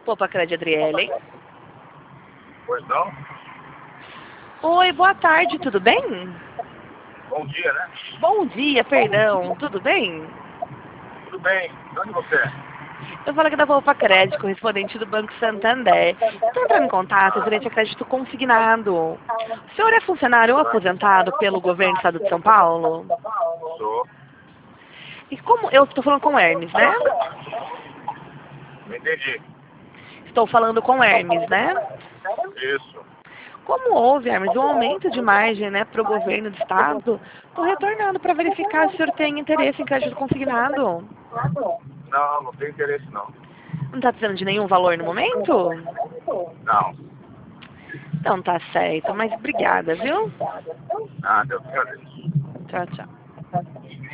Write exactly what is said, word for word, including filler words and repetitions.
Poupa Crédito, Adriele. Pois não? Oi, boa tarde, tudo bem? Bom dia, né? Bom dia, perdão, tudo bem? Tudo bem. De onde você é? Eu falo aqui da Poupa Crédito, correspondente do Banco Santander. Estou entrando em contato referente a crédito consignado. O senhor é funcionário ou aposentado pelo governo do estado de São Paulo? Sou. E como eu estou falando com o Hermes, né? Não entendi. Estou falando com o Hermes, né? Isso. Como houve, Hermes, um aumento de margem, né, para o governo do estado, estou retornando para verificar se o senhor tem interesse em crédito consignado. Não, não tenho interesse não. Não está precisando de nenhum valor no momento? Não. Então tá certo, mas obrigada, viu? Ah, Deus me abençoe. Tchau, tchau.